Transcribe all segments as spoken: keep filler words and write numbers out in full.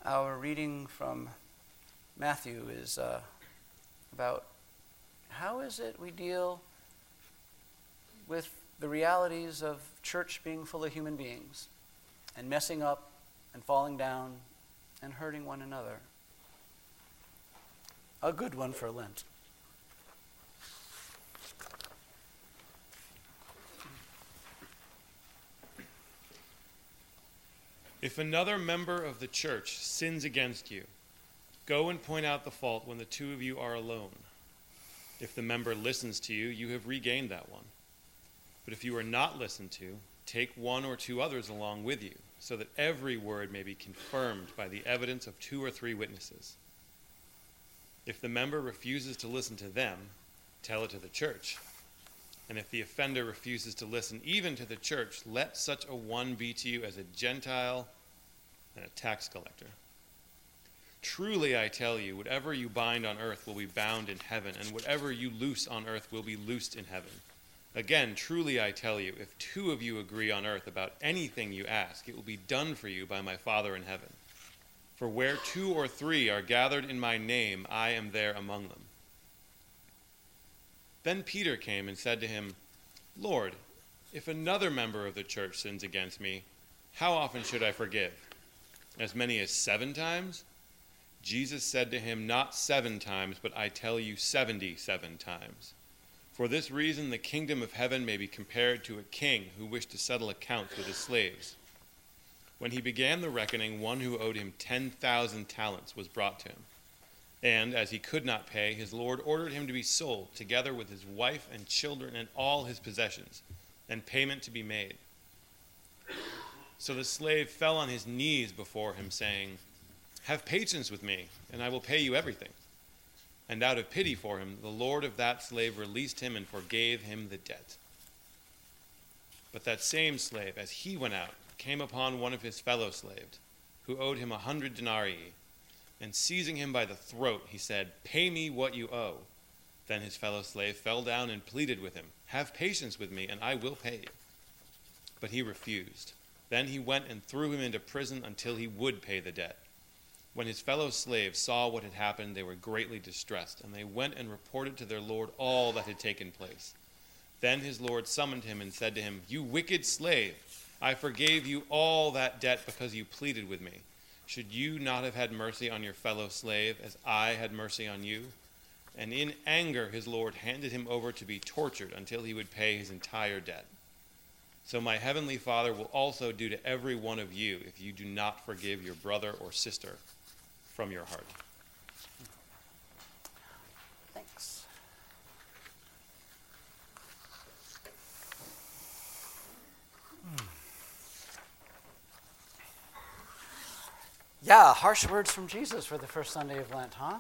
Our reading from Matthew is uh, about how is it we deal with the realities of church being full of human beings and messing up and falling down and hurting one another. A good one for Lent. If another member of the church sins against you, go and point out the fault when the two of you are alone. If the member listens to you, you have regained that one. But if you are not listened to, take one or two others along with you, so that every word may be confirmed by the evidence of two or three witnesses. If the member refuses to listen to them, tell it to the church. And if the offender refuses to listen even to the church, let such a one be to you as a Gentile and a tax collector. Truly I tell you, whatever you bind on earth will be bound in heaven, and whatever you loose on earth will be loosed in heaven. Again, truly I tell you, if two of you agree on earth about anything you ask, it will be done for you by my Father in heaven. For where two or three are gathered in my name, I am there among them. Then Peter came and said to him, Lord, if another member of the church sins against me, how often should I forgive? As many as seven times? Jesus said to him, not seven times, but I tell you seventy-seven times. For this reason the kingdom of heaven may be compared to a king who wished to settle accounts with his slaves. When he began the reckoning, one who owed him ten thousand talents was brought to him. And, as he could not pay, his lord ordered him to be sold, together with his wife and children and all his possessions, and payment to be made. So the slave fell on his knees before him, saying, have patience with me, and I will pay you everything. And out of pity for him, the lord of that slave released him and forgave him the debt. But that same slave, as he went out, came upon one of his fellow slaves, who owed him a hundred denarii. And seizing him by the throat, he said, pay me what you owe. Then his fellow slave fell down and pleaded with him, have patience with me, and I will pay you. But he refused. Then he went and threw him into prison until he would pay the debt. When his fellow slaves saw what had happened, they were greatly distressed, and they went and reported to their lord all that had taken place. Then his lord summoned him and said to him, you wicked slave, I forgave you all that debt because you pleaded with me. Should you not have had mercy on your fellow slave as I had mercy on you? And in anger his lord handed him over to be tortured until he would pay his entire debt. So my heavenly Father will also do to every one of you if you do not forgive your brother or sister from your heart. Thanks. Yeah, harsh words from Jesus for the first Sunday of Lent, huh?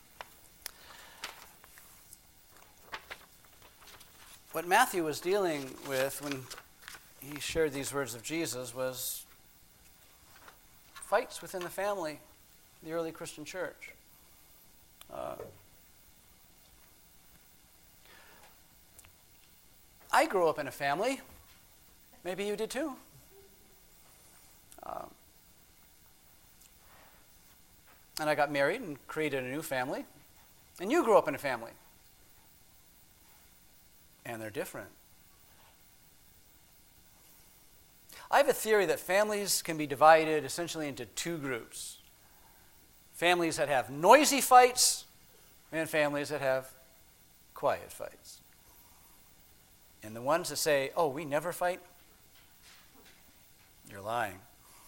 What Matthew was dealing with when he shared these words of Jesus was fights within the family, the early Christian church. Uh, I grew up in a family. Maybe you did too. Um, and I got married and created a new family. And you grew up in a family. And they're different. I have a theory that families can be divided essentially into two groups. Families that have noisy fights and families that have quiet fights. And the ones that say, oh, we never fight, you're lying.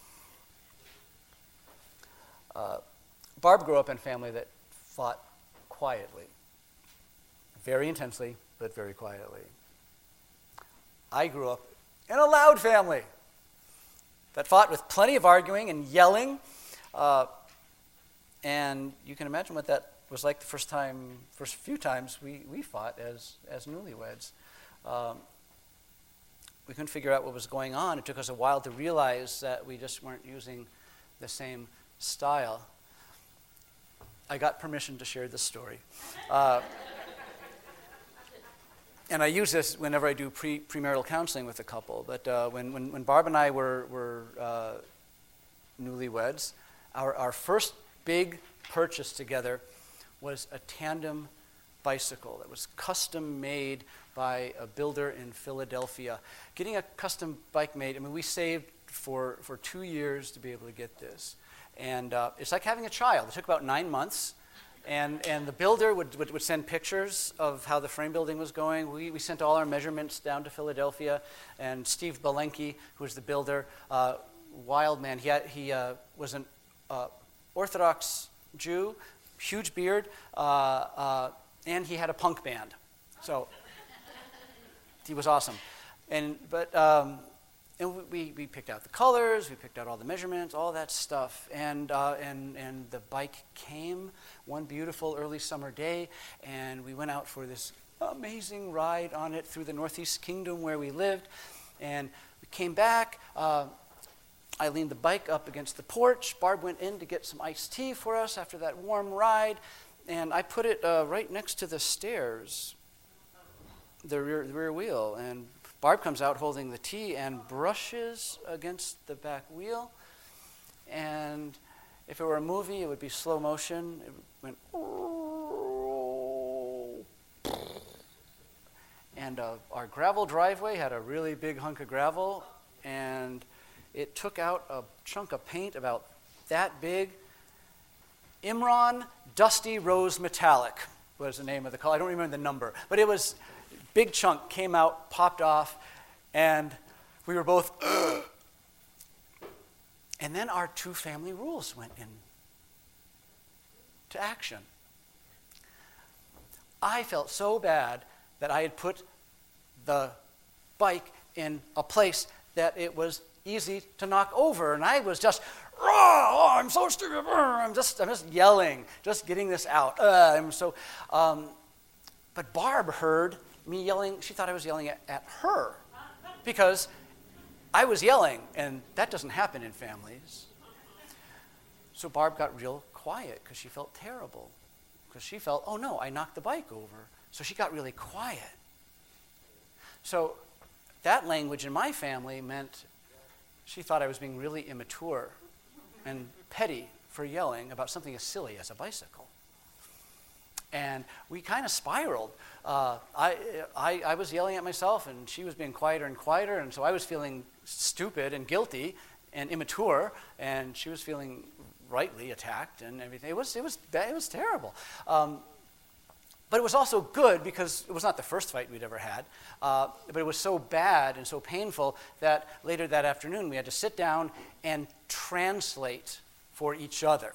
Uh, Barb grew up in a family that fought quietly, very intensely, but very quietly. I grew up in a loud family that fought with plenty of arguing and yelling. Uh, and you can imagine what that was like the first time, first few times we, we fought as, as newlyweds. Um, we couldn't figure out what was going on. It took us a while to realize that we just weren't using the same style. I got permission to share this story. Uh, and I use this whenever I do pre, premarital counseling with a couple. But uh, when, when, when Barb and I were, were uh, newlyweds, our, our first big purchase together was a tandem bicycle that was custom made by a builder in Philadelphia. Getting a custom bike made, I mean, we saved for, for two years to be able to get this. And uh, it's like having a child. It took about nine months. And, and the builder would, would, would send pictures of how the frame building was going. We, we sent all our measurements down to Philadelphia. And Steve Belenke, who was the builder, uh, wild man, he, had, he uh, was an uh, Orthodox Jew, huge beard, uh, uh, and he had a punk band. So he was awesome. And, but, um, and we, we picked out the colors, we picked out all the measurements, all that stuff. And, uh, and, and the bike came one beautiful early summer day, and we went out for this amazing ride on it through the Northeast Kingdom where we lived. And we came back. Uh, I leaned the bike up against the porch. Barb went in to get some iced tea for us after that warm ride. And I put it uh, right next to the stairs, the rear, the rear wheel. And Barb comes out holding the tea and brushes against the back wheel. And if it were a movie, it would be slow motion. It went, and uh, our gravel driveway had a really big hunk of gravel, and it took out a chunk of paint about that big. Imron Dusty Rose Metallic was the name of the color. I don't remember the number, but it was big chunk, came out, popped off, and we were both, ugh. And then our two family rules went in to action. I felt so bad that I had put the bike in a place that it was easy to knock over, and I was just, oh, I'm so stupid, I'm just, I'm just yelling, just getting this out. Uh, I'm so, um, but Barb heard me yelling. She thought I was yelling at, at her because I was yelling, and that doesn't happen in families. So Barb got real quiet because she felt terrible, because she felt, oh no, I knocked the bike over. So she got really quiet. So that language in my family meant she thought I was being really immature and petty for yelling about something as silly as a bicycle. And we kind of spiraled. Uh, I, I, I was yelling at myself, and she was being quieter and quieter, and so I was feeling stupid and guilty and immature, and she was feeling rightly attacked and everything. It was, it was, it was terrible. Um, but it was also good because it was not the first fight we'd ever had, uh, but it was so bad and so painful that later that afternoon we had to sit down and translate for each other.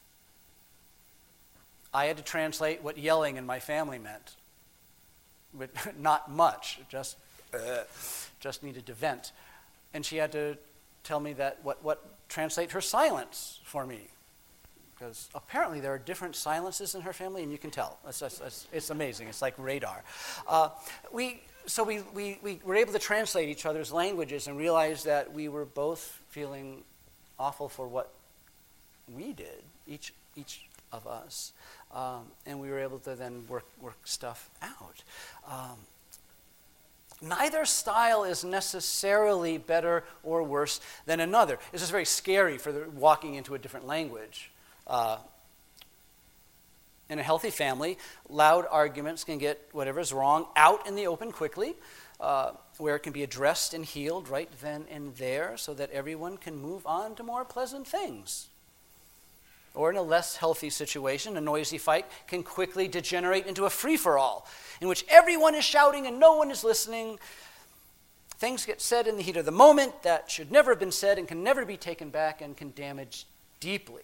I had to translate what yelling in my family meant, but not much, just uh, just needed to vent. And she had to tell me that what, what translate her silence for me, because apparently there are different silences in her family, and you can tell. It's, it's, it's amazing. It's like radar. Uh, we so we, we we were able to translate each other's languages and realize that we were both feeling awful for what we did, each each of us. Um, and we were able to then work work stuff out. Um, neither style is necessarily better or worse than another. This is very scary for the, walking into a different language. Uh, in a healthy family, loud arguments can get whatever's wrong out in the open quickly, uh, where it can be addressed and healed right then and there so that everyone can move on to more pleasant things. Or in a less healthy situation, a noisy fight can quickly degenerate into a free-for-all in which everyone is shouting and no one is listening. Things get said in the heat of the moment that should never have been said and can never be taken back and can damage deeply.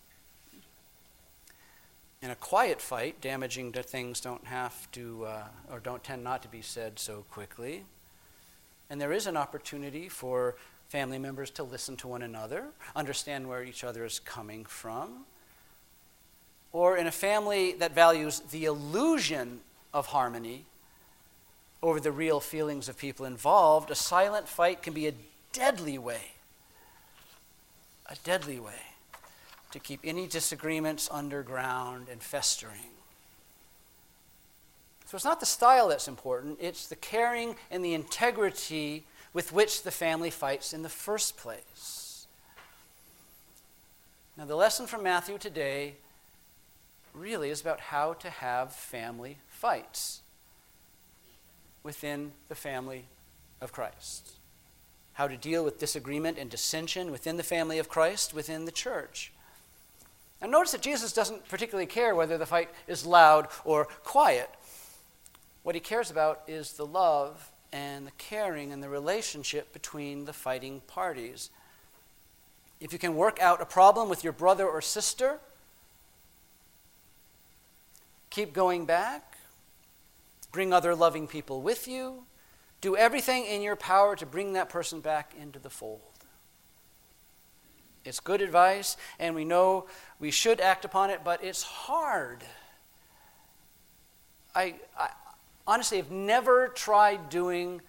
In a quiet fight, damaging to things don't have to, uh, or don't tend not to be said so quickly. And there is an opportunity for family members to listen to one another, understand where each other is coming from. Or in a family that values the illusion of harmony over the real feelings of people involved, a silent fight can be a deadly way, a deadly way to keep any disagreements underground and festering. So it's not the style that's important, it's the caring and the integrity with which the family fights in the first place. Now, the lesson from Matthew today really is about how to have family fights within the family of Christ. How to deal with disagreement and dissension within the family of Christ, within the church. And notice that Jesus doesn't particularly care whether the fight is loud or quiet. What he cares about is the love and the caring and the relationship between the fighting parties. If you can work out a problem with your brother or sister, keep going back, bring other loving people with you, do everything in your power to bring that person back into the fold. It's good advice, and we know we should act upon it, but it's hard. I, I honestly have never tried doing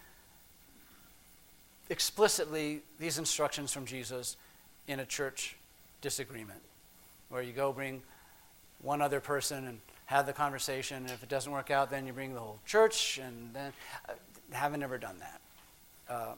explicitly these instructions from Jesus in a church disagreement, where you go bring one other person and have the conversation, and if it doesn't work out, then you bring the whole church, and then uh, haven't ever done that. Uh,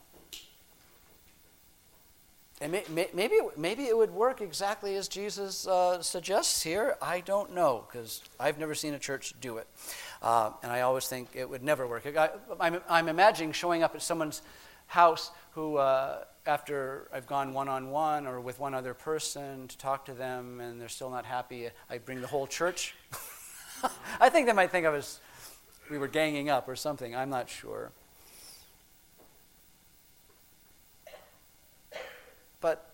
and may, may, maybe, maybe it would work exactly as Jesus uh, suggests here. I don't know, because I've never seen a church do it. Uh, and I always think it would never work. I, I'm, I'm imagining showing up at someone's house who, uh, after I've gone one-on-one or with one other person to talk to them and they're still not happy, I bring the whole church. I think they might think of us, we were ganging up or something. I'm not sure. But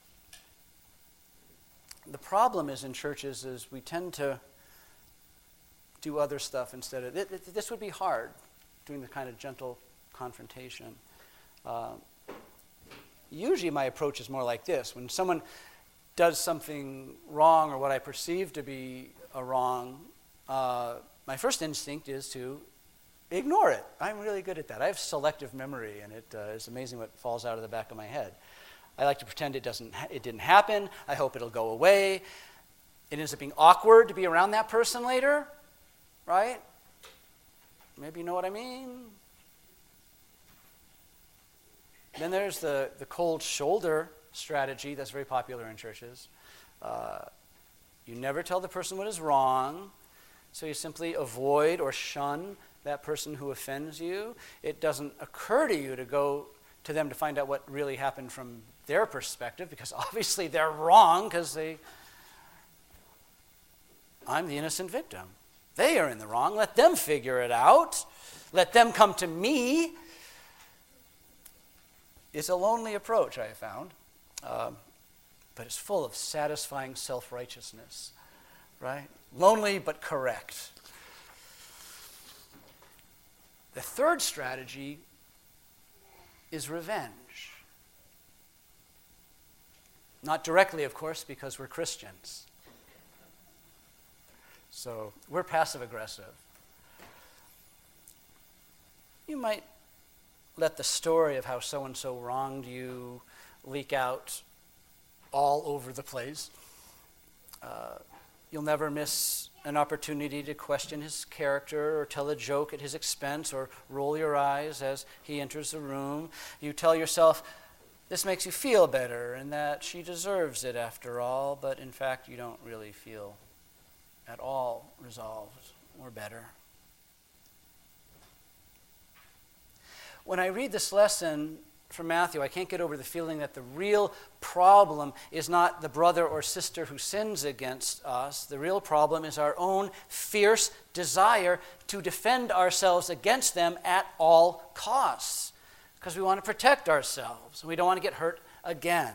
the problem is in churches is we tend to do other stuff instead of, th- th- this would be hard, doing the kind of gentle confrontation. Uh, usually my approach is more like this. When someone does something wrong or what I perceive to be a wrong, uh, my first instinct is to ignore it. I'm really good at that. I have selective memory, and it uh, is amazing what falls out of the back of my head. I like to pretend it doesn't. Ha- it didn't happen. I hope it'll go away. It ends up being awkward to be around that person later, right? Maybe you know what I mean? Then there's the, the cold shoulder strategy that's very popular in churches. Uh, you never tell the person what is wrong, so you simply avoid or shun that person who offends you. It doesn't occur to you to go to them to find out what really happened from their perspective, because obviously they're wrong, because they, I'm the innocent victim. They are in the wrong. Let them figure it out. Let them come to me. It's a lonely approach, I have found, um, but it's full of satisfying self-righteousness, right? Lonely but correct. The third strategy is revenge. Not directly, of course, because we're Christians. So we're passive-aggressive. You might let the story of how so-and-so wronged you leak out all over the place. Uh, you'll never miss an opportunity to question his character or tell a joke at his expense or roll your eyes as he enters the room. You tell yourself, this makes you feel better and that she deserves it after all, but in fact you don't really feel at all resolved or better. When I read this lesson from Matthew, I can't get over the feeling that the real problem is not the brother or sister who sins against us. The real problem is our own fierce desire to defend ourselves against them at all costs, because we want to protect ourselves and we don't want to get hurt again.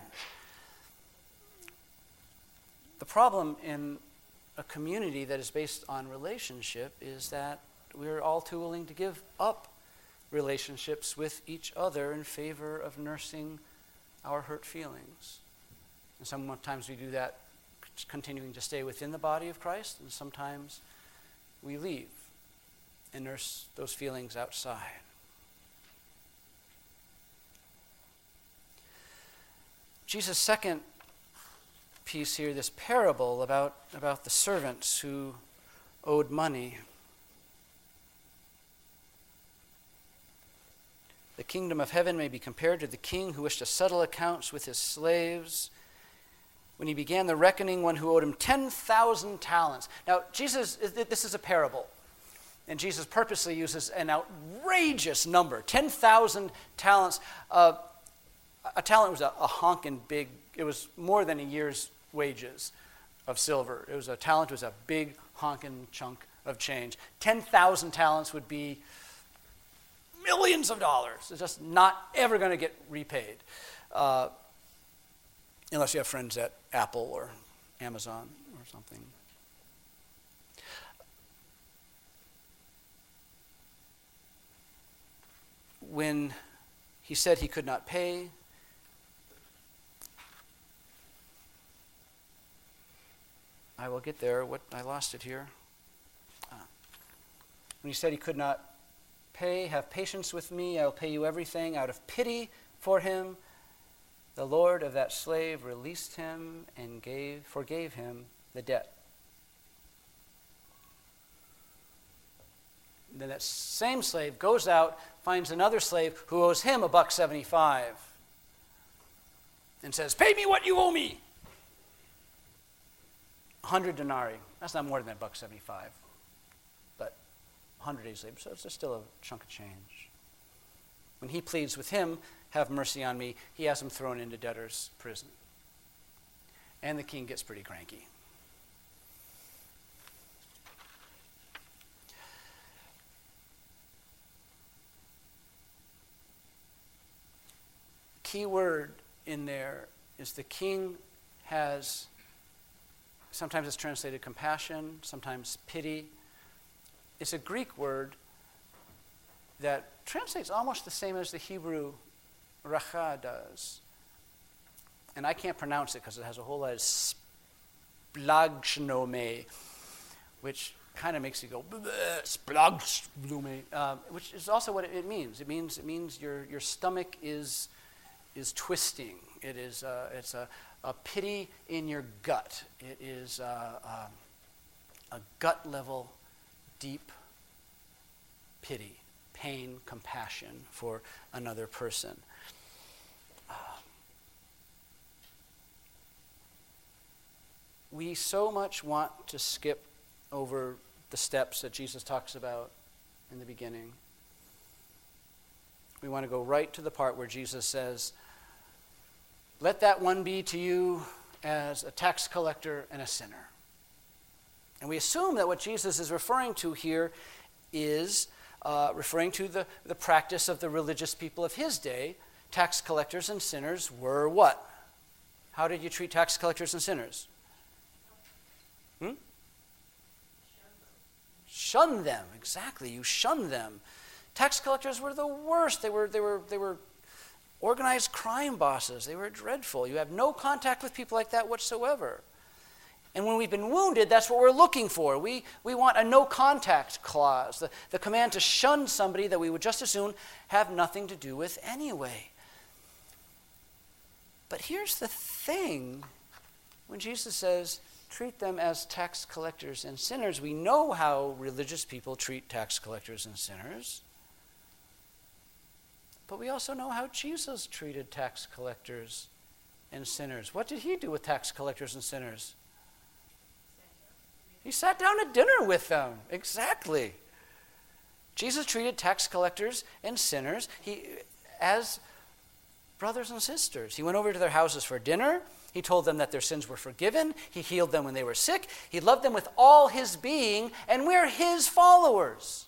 The problem in a community that is based on relationship is that we're all too willing to give up relationships with each other in favor of nursing our hurt feelings. And sometimes we do that continuing to stay within the body of Christ, and sometimes we leave and nurse those feelings outside. Jesus' second piece here, this parable about, about the servants who owed money. The kingdom of heaven may be compared to the king who wished to settle accounts with his slaves. when he began the reckoning, one who owed him ten thousand talents. Now, Jesus, this is a parable. And Jesus purposely uses an outrageous number, ten thousand talents. Uh, a talent was a, a honking big, it was more than a year's wages of silver. It was a talent was a big honking chunk of change. ten thousand talents would be millions of dollars. It's just not ever going to get repaid. Uh, unless you have friends at Apple or Amazon or something. When he said he could not pay, I will get there. What I lost it here. Ah. When he said he could not pay, have patience with me, I will pay you everything. Out of pity for him, the Lord of that slave released him and gave, forgave him the debt. Then that same slave goes out, finds another slave who owes him a buck seventy-five, and says, "Pay me what you owe me." A hundred denarii. That's not more than a buck seventy-five, but a hundred days later, so it's still a chunk of change. When he pleads with him, "Have mercy on me," he has him thrown into debtor's prison. And the king gets pretty cranky. Key word in there is the king has, sometimes it's translated compassion, sometimes pity. It's a Greek word that translates almost the same as the Hebrew racha does. And I can't pronounce it because it has a whole lot of splagchnome, which kind of makes you go, splagchnome, uh, which is also what it means. It means it means your your stomach is is twisting. It is uh, it's a, a pity in your gut. It is uh, uh, a gut level, deep pity, pain, compassion for another person. Uh, we so much want to skip over the steps that Jesus talks about in the beginning. We want to go right to the part where Jesus says, "Let that one be to you as a tax collector and a sinner." And we assume that what Jesus is referring to here is uh, referring to the, the practice of the religious people of his day. Tax collectors and sinners were what? How did you treat tax collectors and sinners? Hmm? Shun them, exactly. You shun them. Tax collectors were the worst. They were, they were, they were organized crime bosses. They were dreadful. You have no contact with people like that whatsoever. And when we've been wounded, that's what we're looking for. We, we want a no-contact clause, the, the command to shun somebody that we would just as soon have nothing to do with anyway. But here's the thing. When Jesus says, treat them as tax collectors and sinners, we know how religious people treat tax collectors and sinners. But we also know how Jesus treated tax collectors and sinners. What did he do with tax collectors and sinners? He sat down at dinner with them. Exactly. Jesus treated tax collectors and sinners he, as brothers and sisters. He went over to their houses for dinner. He told them that their sins were forgiven. He healed them when they were sick. He loved them with all his being, and we're his followers.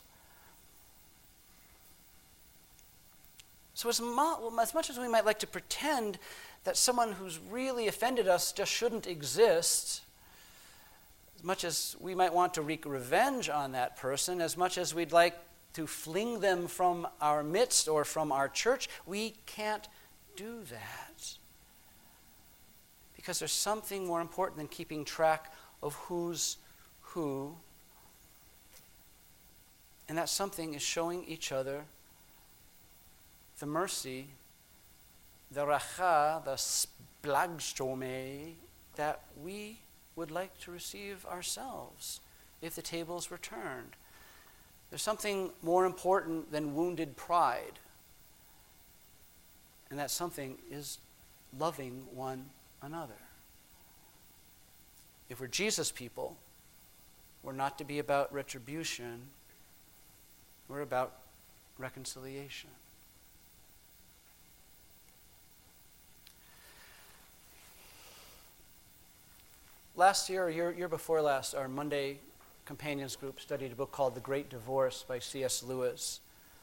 So as, mo- as much as we might like to pretend that someone who's really offended us just shouldn't exist, as much as we might want to wreak revenge on that person, as much as we'd like to fling them from our midst or from our church, we can't do that. Because there's something more important than keeping track of who's who. And that something is showing each other the mercy, the racha, the splagchnome that we would like to receive ourselves if the tables were turned. There's something more important than wounded pride. And that something is loving one another. If we're Jesus people, we're not to be about retribution. We're about reconciliation. Last year, or year, year before last, our Monday Companions group studied a book called The Great Divorce by C S Lewis.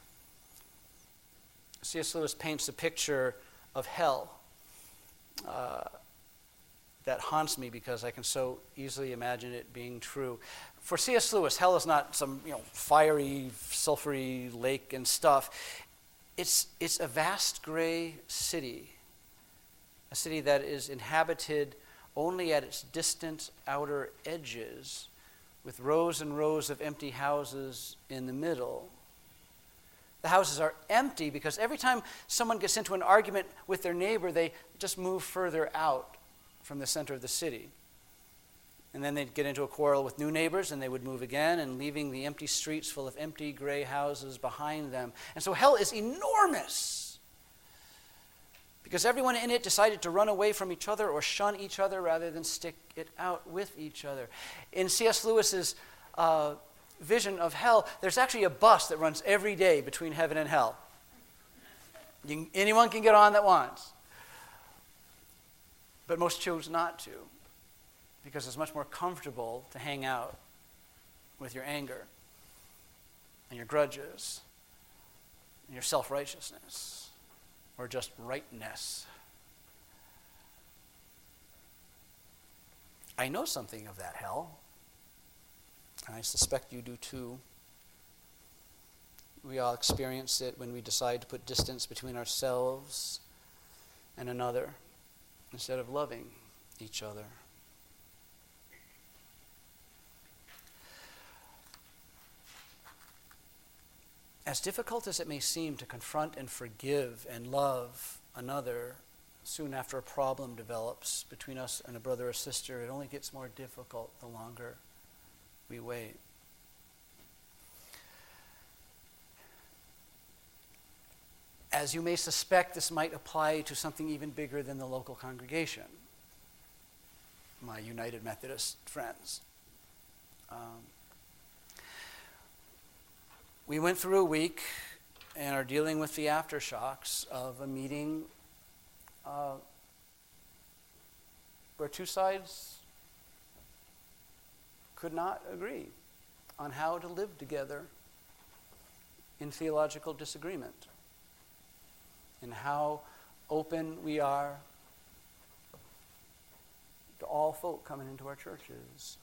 C S Lewis paints a picture of hell uh, that haunts me because I can so easily imagine it being true. For C S Lewis, hell is not some you know fiery, sulfury lake and stuff. It's it's a vast gray city, a city that is inhabited only at its distant outer edges, with rows and rows of empty houses in the middle. The houses are empty because every time someone gets into an argument with their neighbor, they just move further out from the center of the city. And then they'd get into a quarrel with new neighbors, and they would move again, and leaving the empty streets full of empty gray houses behind them. And so hell is enormous because everyone in it decided to run away from each other or shun each other rather than stick it out with each other. In C S Lewis's uh, vision of hell, there's actually a bus that runs every day between heaven and hell. You can, anyone can get on that wants. But most choose not to, because it's much more comfortable to hang out with your anger and your grudges and your self-righteousness or just rightness. I know something of that hell, and I suspect you do too. We all experience it when we decide to put distance between ourselves and another instead of loving each other. As difficult as it may seem to confront and forgive and love another soon after a problem develops between us and a brother or sister, it only gets more difficult the longer we wait. As you may suspect, this might apply to something even bigger than the local congregation, my United Methodist friends. Um, we went through a week and are dealing with the aftershocks of a meeting uh, where two sides could not agree on how to live together in theological disagreement, and how open we are to all folk coming into our churches.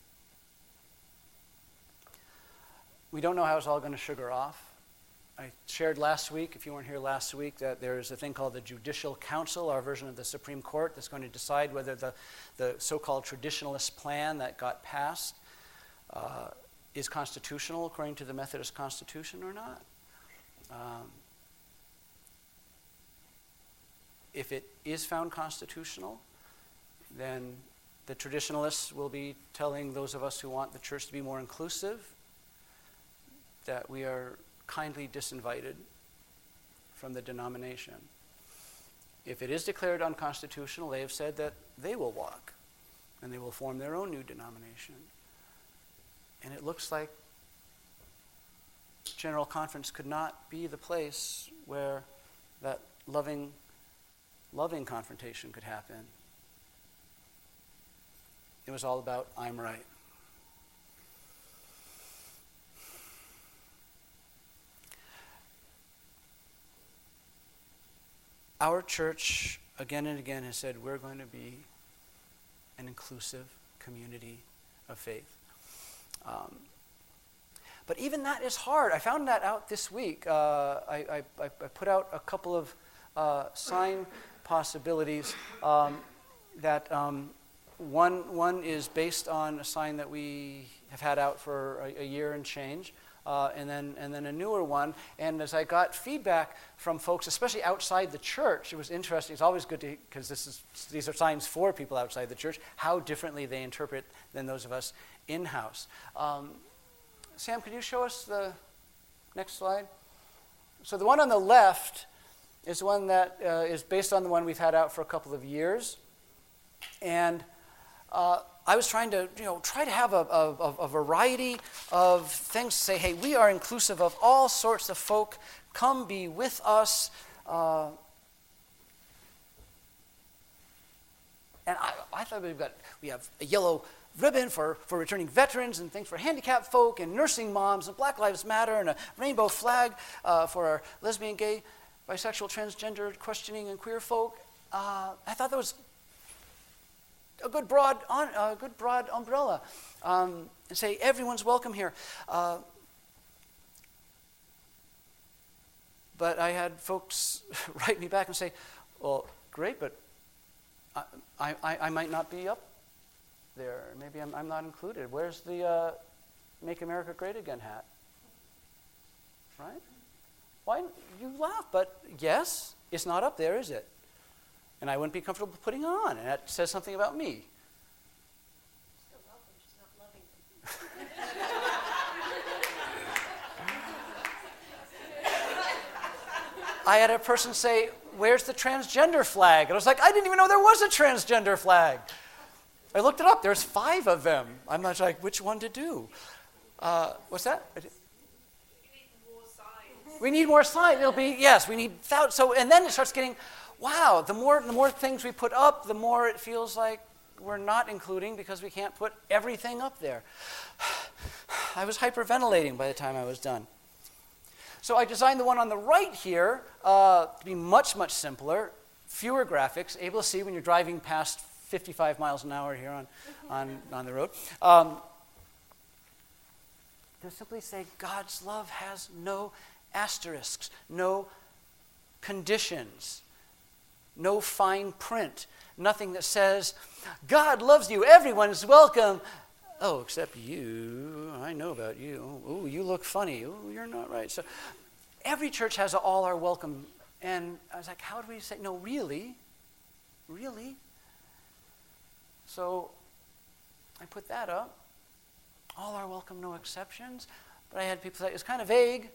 We don't know how it's all going to sugar off. I shared last week, if you weren't here last week, that there's a thing called the Judicial Council, our version of the Supreme Court, that's going to decide whether the, the so-called traditionalist plan that got passed uh, is constitutional according to the Methodist Constitution or not. Um, if it is found constitutional, then the traditionalists will be telling those of us who want the church to be more inclusive that we are kindly disinvited from the denomination. If it is declared unconstitutional, they have said that they will walk and they will form their own new denomination. And it looks like General Conference could not be the place where that loving, loving confrontation could happen. It was all about, I'm right. Our church, again and again, has said we're going to be an inclusive community of faith. Um, but even that is hard. I found that out this week. Uh, I, I, I put out a couple of uh, sign possibilities um, that um, one, one is based on a sign that we have had out for a, a year and change. Uh, and then and then a newer one. And as I got feedback from folks, especially outside the church, it was interesting. It's always good to, because this is these are signs for people outside the church, how differently they interpret than those of us in-house. Um, Sam, could you show us the next slide? So the one on the left is one that uh, is based on the one we've had out for a couple of years. And uh, I was trying to, you know, try to have a, a, a variety of things to say, hey, we are inclusive of all sorts of folk. Come be with us. Uh, and I, I thought we've got, we have a yellow ribbon for, for returning veterans and things for handicapped folk and nursing moms and Black Lives Matter and a rainbow flag uh, for our lesbian, gay, bisexual, transgender, questioning, and queer folk. Uh, I thought that was a good broad, on, uh, good broad umbrella, um, and say everyone's welcome here. Uh, but I had folks write me back and say, "Well, great, but I, I, I might not be up there. Maybe I'm, I'm not included. Where's the uh, Make America Great Again hat?" Right? Why you laugh? But yes, it's not up there, is it? And I wouldn't be comfortable putting it on, and that says something about me. Still welcome, just not loving them. I had a person say, "Where's the transgender flag?" And I was like, I didn't even know there was a transgender flag. I looked it up. There's five of them. I'm not like, which one to do? Uh, what's that? You need more signs. We need more signs. It'll be, yes, we need thousands. So, and then it starts getting, wow, the more, the more things we put up, the more it feels like we're not including because we can't put everything up there. I was hyperventilating by the time I was done. So I designed the one on the right here uh, to be much, much simpler, fewer graphics, able to see when you're driving past fifty-five miles an hour here on, on, on the road. Um, to simply say God's love has no asterisks, no conditions, no fine print, nothing that says, God loves you, everyone is welcome. Oh, except you. I know about you. Oh, you look funny. Oh, you're not right. So every church has a all are welcome. And I was like, how do we say, no, really? Really? So I put that up. All are welcome, no exceptions. But I had people say, it's kind of vague.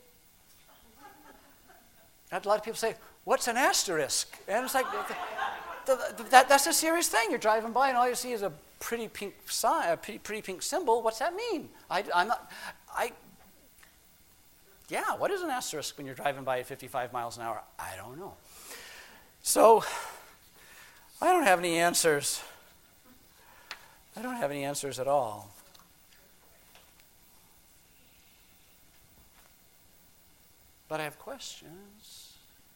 I had a lot of people say, what's an asterisk? And it's like, the, the, that, that's a serious thing. You're driving by and all you see is a pretty pink sign, a pretty, pretty pink symbol. What's that mean? I, I'm not, I, yeah, what is an asterisk when you're driving by at fifty-five miles an hour? I don't know. So, I don't have any answers. I don't have any answers at all. But I have questions.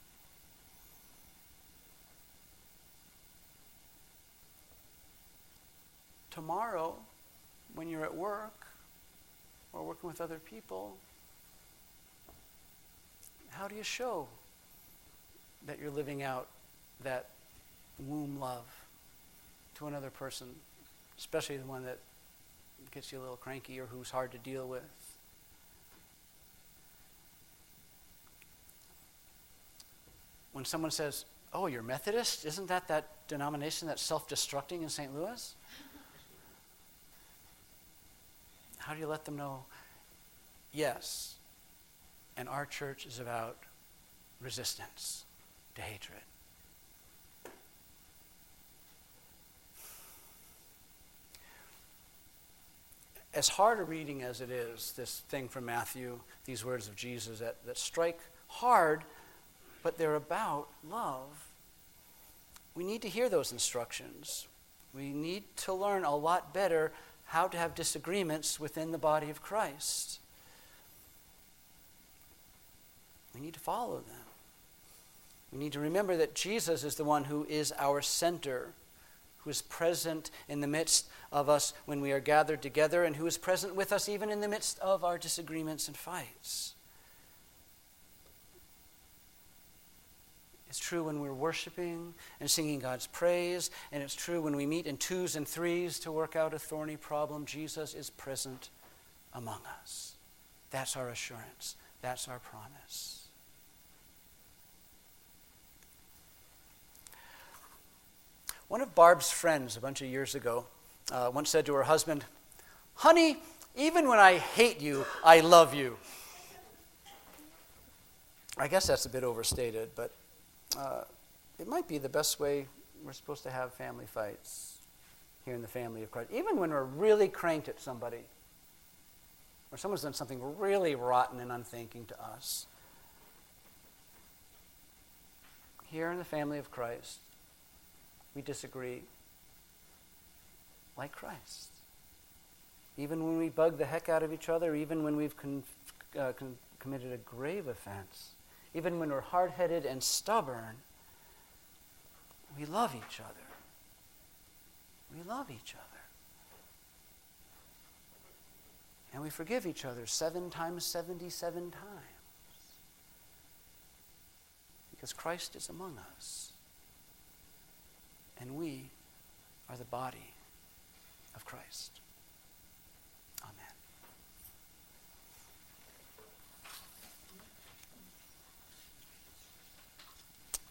Tomorrow, when you're at work or working with other people, how do you show that you're living out that womb love to another person, especially the one that gets you a little cranky or who's hard to deal with? When someone says, oh, you're Methodist? Isn't that that denomination that's self-destructing in Saint Louis? How do you let them know, yes, and our church is about resistance to hatred? As hard a reading as it is, this thing from Matthew, these words of Jesus that, that strike hard, but they're about love, we need to hear those instructions. We need to learn a lot better how to have disagreements within the body of Christ. We need to follow them. We need to remember that Jesus is the one who is our center, who is present in the midst of us when we are gathered together, and who is present with us even in the midst of our disagreements and fights. It's true when we're worshiping and singing God's praise, and it's true when we meet in twos and threes to work out a thorny problem. Jesus is present among us. That's our assurance. That's our promise. One of Barb's friends a bunch of years ago uh, once said to her husband, honey, even when I hate you, I love you. I guess that's a bit overstated, but uh, it might be the best way we're supposed to have family fights. here in the family of Christ. Even when we're really cranked at somebody, or someone's done something really rotten and unthinking to us, here in the family of Christ, we disagree like Christ. Even when we bug the heck out of each other, even when we've con- uh, con- committed a grave offense, even when we're hard-headed and stubborn, we love each other. We love each other. And we forgive each other seven times seventy-seven times. Because Christ is among us. And we are the body of Christ.